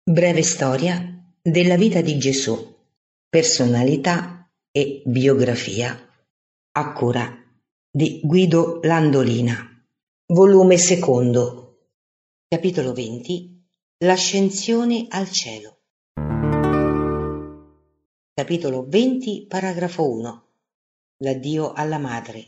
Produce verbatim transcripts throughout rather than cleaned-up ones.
Breve storia della vita di Gesù, personalità e biografia, a cura di Guido Landolina. Volume secondo, capitolo venti, l'ascensione al cielo. Capitolo venti, paragrafo uno, l'addio alla madre.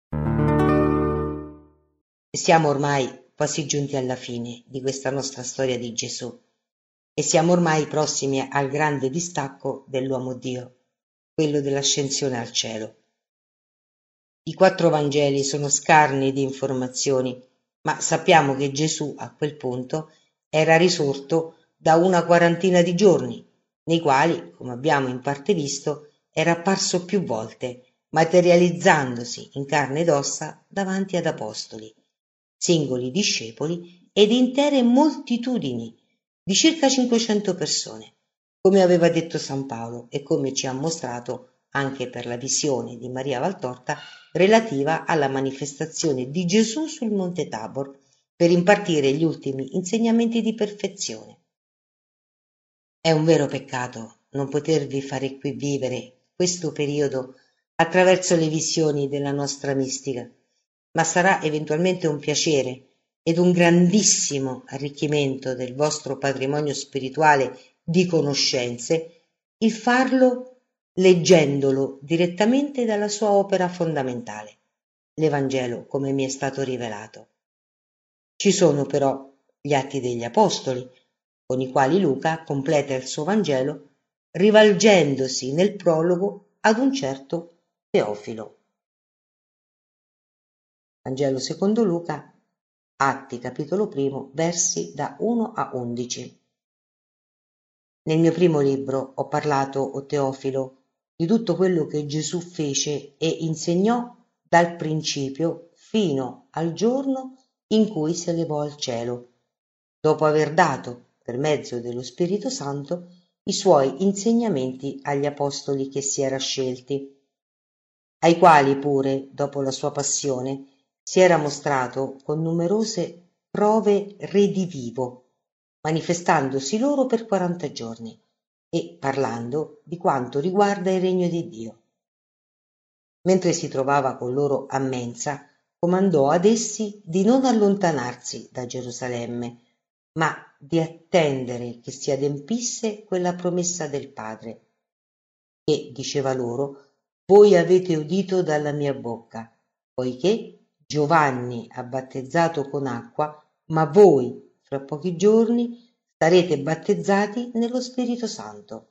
Siamo ormai quasi giunti alla fine di questa nostra storia di Gesù. E siamo ormai prossimi al grande distacco dell'uomo Dio, quello dell'ascensione al cielo. I quattro Vangeli sono scarni di informazioni, ma sappiamo che Gesù a quel punto era risorto da una quarantina di giorni, nei quali, come abbiamo in parte visto, era apparso più volte, materializzandosi in carne ed ossa davanti ad apostoli, singoli discepoli ed intere moltitudini di circa cinquecento persone, come aveva detto San Paolo e come ci ha mostrato anche per la visione di Maria Valtorta relativa alla manifestazione di Gesù sul Monte Tabor per impartire gli ultimi insegnamenti di perfezione. È un vero peccato non potervi fare qui vivere questo periodo attraverso le visioni della nostra mistica, ma sarà eventualmente un piacere ed un grandissimo arricchimento del vostro patrimonio spirituale di conoscenze il farlo leggendolo direttamente dalla sua opera fondamentale, l'Evangelo come mi è stato rivelato. Ci sono però gli Atti degli Apostoli, con i quali Luca completa il suo Vangelo rivolgendosi nel prologo ad un certo Teofilo. Vangelo secondo Luca, Atti capitolo primo, versi da uno a undici. Nel mio primo libro ho parlato, o Teofilo, di tutto quello che Gesù fece e insegnò dal principio fino al giorno in cui si elevò al cielo, dopo aver dato, per mezzo dello Spirito Santo, i suoi insegnamenti agli apostoli che si era scelti, ai quali pure, dopo la sua passione, si era mostrato con numerose prove redivivo, manifestandosi loro per quaranta giorni e parlando di quanto riguarda il regno di Dio. Mentre si trovava con loro a mensa, comandò ad essi di non allontanarsi da Gerusalemme, ma di attendere che si adempisse quella promessa del Padre. E diceva loro: voi avete udito dalla mia bocca, poiché Giovanni ha battezzato con acqua, ma voi, fra pochi giorni, sarete battezzati nello Spirito Santo.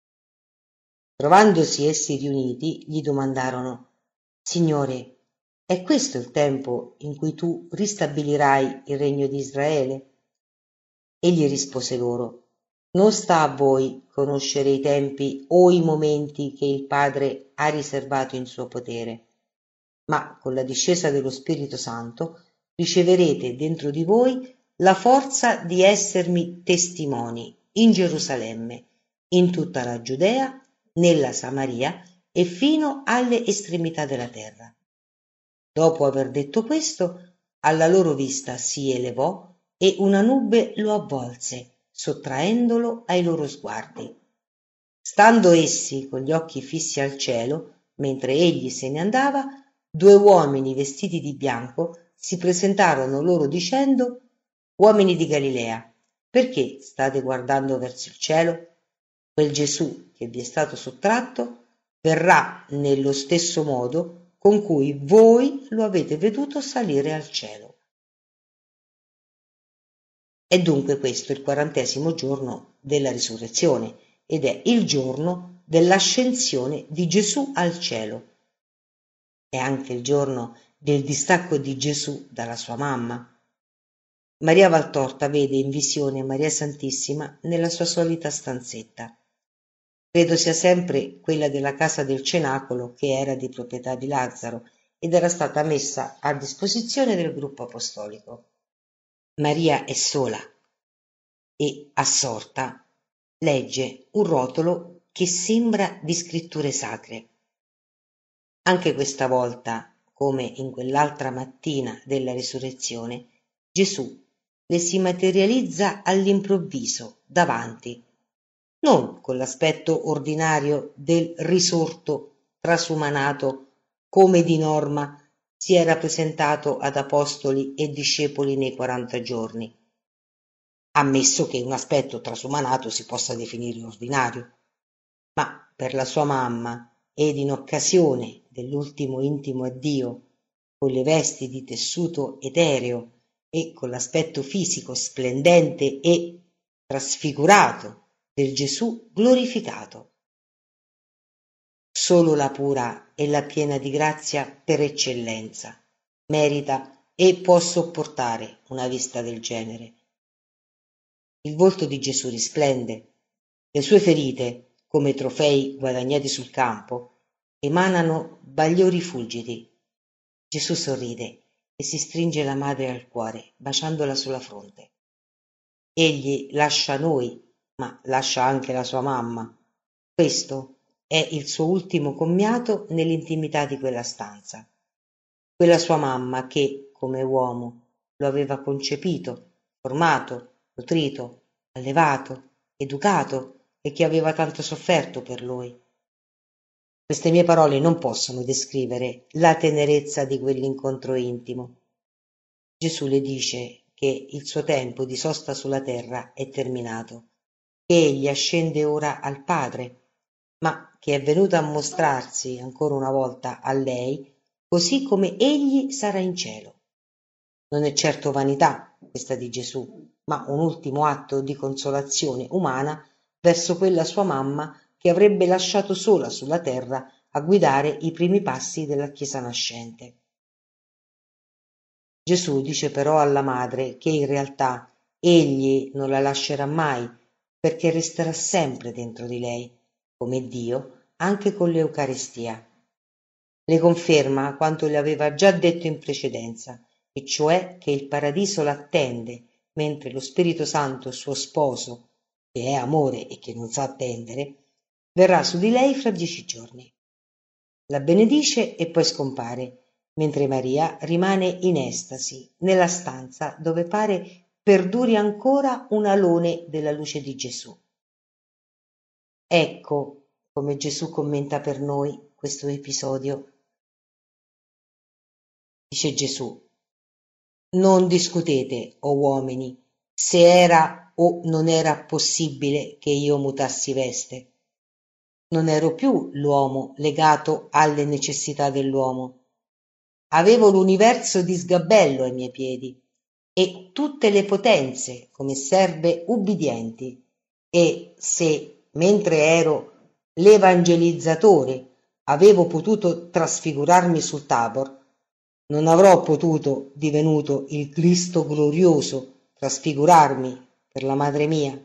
Trovandosi essi riuniti, gli domandarono: Signore, è questo il tempo in cui tu ristabilirai il regno di Israele? Egli rispose loro: non sta a voi conoscere i tempi o i momenti che il Padre ha riservato in suo potere, ma con la discesa dello Spirito Santo riceverete dentro di voi la forza di essermi testimoni in Gerusalemme, in tutta la Giudea, nella Samaria e fino alle estremità della terra. Dopo aver detto questo, alla loro vista si elevò e una nube lo avvolse, sottraendolo ai loro sguardi. Stando essi con gli occhi fissi al cielo, mentre egli se ne andava, due uomini vestiti di bianco si presentarono loro dicendo: uomini di Galilea, perché state guardando verso il cielo? Quel Gesù che vi è stato sottratto verrà nello stesso modo con cui voi lo avete veduto salire al cielo. È dunque questo il quarantesimo giorno della risurrezione ed è il giorno dell'ascensione di Gesù al cielo. È anche il giorno del distacco di Gesù dalla sua mamma. Maria Valtorta vede in visione Maria Santissima nella sua solita stanzetta. Credo sia sempre quella della casa del cenacolo che era di proprietà di Lazzaro ed era stata messa a disposizione del gruppo apostolico. Maria è sola e, assorta, legge un rotolo che sembra di scritture sacre. Anche questa volta, come in quell'altra mattina della risurrezione, Gesù le si materializza all'improvviso, davanti, non con l'aspetto ordinario del risorto trasumanato come di norma si era presentato ad apostoli e discepoli nei quaranta giorni, ammesso che un aspetto trasumanato si possa definire ordinario, ma per la sua mamma ed in occasione dell'ultimo intimo addio, con le vesti di tessuto etereo e con l'aspetto fisico splendente e trasfigurato del Gesù glorificato. Solo la pura e la piena di grazia per eccellenza merita e può sopportare una vista del genere. Il volto di Gesù risplende, le sue ferite, come trofei guadagnati sul campo, emanano bagliori fulgidi. Gesù sorride e si stringe la madre al cuore, baciandola sulla fronte. Egli lascia noi, ma lascia anche la sua mamma. Questo è il suo ultimo commiato nell'intimità di quella stanza. Quella sua mamma che, come uomo, lo aveva concepito, formato, nutrito, allevato, educato e che aveva tanto sofferto per lui. Queste mie parole non possono descrivere la tenerezza di quell'incontro intimo. Gesù le dice che il suo tempo di sosta sulla terra è terminato, che egli ascende ora al Padre, ma che è venuto a mostrarsi ancora una volta a lei, così come egli sarà in cielo. Non è certo vanità questa di Gesù, ma un ultimo atto di consolazione umana verso quella sua mamma che avrebbe lasciato sola sulla terra a guidare i primi passi della Chiesa nascente. Gesù dice però alla madre che in realtà egli non la lascerà mai, perché resterà sempre dentro di lei, come Dio, anche con l'Eucaristia. Le conferma quanto le aveva già detto in precedenza, e cioè che il paradiso l'attende, mentre lo Spirito Santo, suo sposo, che è amore e che non sa attendere, verrà su di lei fra dieci giorni. La benedice e poi scompare, mentre Maria rimane in estasi nella stanza dove pare perduri ancora un alone della luce di Gesù. Ecco come Gesù commenta per noi questo episodio. Dice Gesù: non discutete, o uomini, se era o non era possibile che io mutassi veste. Non ero più l'uomo legato alle necessità dell'uomo. Avevo l'universo di sgabello ai miei piedi e tutte le potenze come serve ubbidienti, e se, mentre ero l'evangelizzatore, avevo potuto trasfigurarmi sul Tabor, non avrò potuto, divenuto il Cristo glorioso, trasfigurarmi per la madre mia.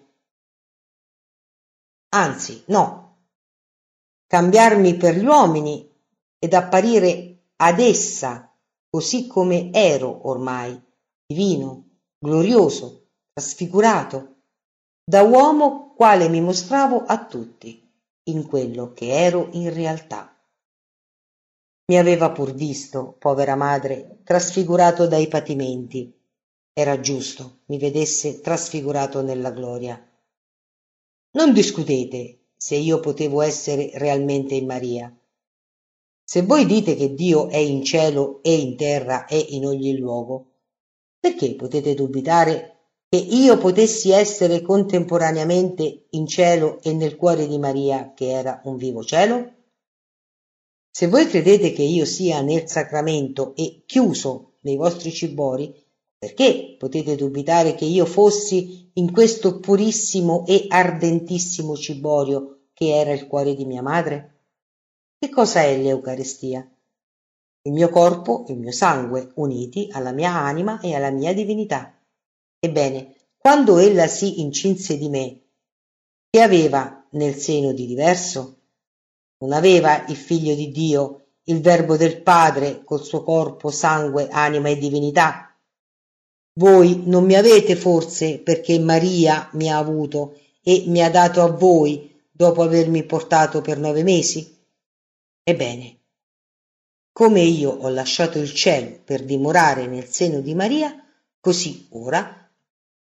Anzi, no, cambiarmi per gli uomini ed apparire ad essa così come ero ormai, divino, glorioso, trasfigurato, da uomo quale mi mostravo a tutti, in quello che ero in realtà. Mi aveva pur visto, povera madre, trasfigurato dai patimenti. Era giusto mi vedesse trasfigurato nella gloria. Non discutete se io potevo essere realmente in Maria. Se voi dite che Dio è in cielo e in terra e in ogni luogo, perché potete dubitare che io potessi essere contemporaneamente in cielo e nel cuore di Maria, che era un vivo cielo? Se voi credete che io sia nel sacramento e chiuso nei vostri cibori, perché potete dubitare che io fossi in questo purissimo e ardentissimo ciborio che era il cuore di mia madre? Che cosa è l'Eucaristia? Il mio corpo e il mio sangue uniti alla mia anima e alla mia divinità. Ebbene, quando ella si incinse di me, che aveva nel seno di diverso? Non aveva il Figlio di Dio, il Verbo del Padre, col suo corpo, sangue, anima e divinità? Voi non mi avete forse perché Maria mi ha avuto e mi ha dato a voi dopo avermi portato per nove mesi? Ebbene, come io ho lasciato il cielo per dimorare nel seno di Maria, così ora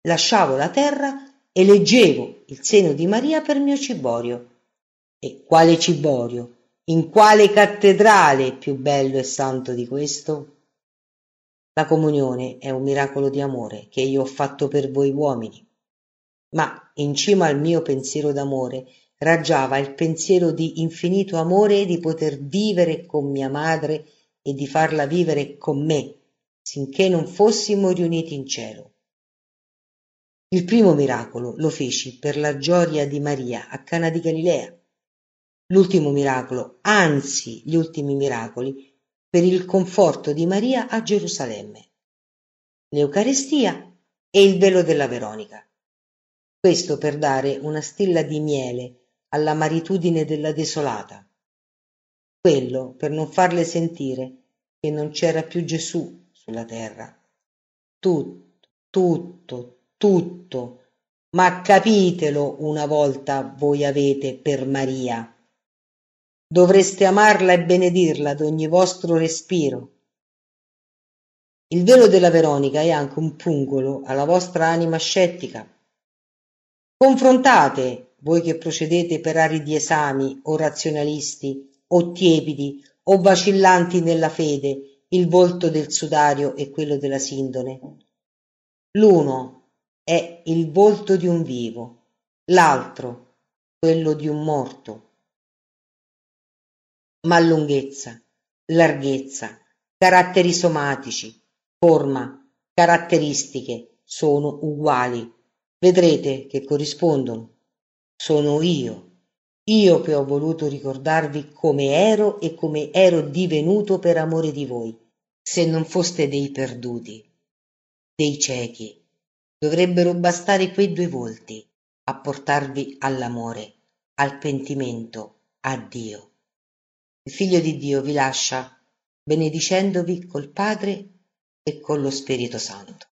lasciavo la terra e leggevo il seno di Maria per mio ciborio. E quale ciborio? In quale cattedrale più bello e santo di questo? La comunione è un miracolo di amore che io ho fatto per voi uomini. Ma in cima al mio pensiero d'amore raggiava il pensiero di infinito amore di poter vivere con mia madre e di farla vivere con me, sinché non fossimo riuniti in cielo. Il primo miracolo lo feci per la gioia di Maria a Cana di Galilea. L'ultimo miracolo, anzi gli ultimi miracoli, per il conforto di Maria a Gerusalemme. L'Eucaristia e il velo della Veronica. Questo per dare una stilla di miele alla maritudine della desolata. Quello per non farle sentire che non c'era più Gesù sulla terra. Tutto, tutto, tutto, ma capitelo una volta voi avete per Maria. Dovreste amarla e benedirla ad ogni vostro respiro. Il velo della Veronica è anche un pungolo alla vostra anima scettica. Confrontate, voi che procedete per aridi esami, o razionalisti, o tiepidi, o vacillanti nella fede, il volto del sudario e quello della sindone. L'uno è il volto di un vivo, l'altro quello di un morto. Ma lunghezza, larghezza, caratteri somatici, forma, caratteristiche sono uguali. Vedrete che corrispondono. Sono io, io che ho voluto ricordarvi come ero e come ero divenuto per amore di voi. Se non foste dei perduti, dei ciechi, dovrebbero bastare quei due volti a portarvi all'amore, al pentimento, a Dio. Il Figlio di Dio vi lascia benedicendovi col Padre e con lo Spirito Santo.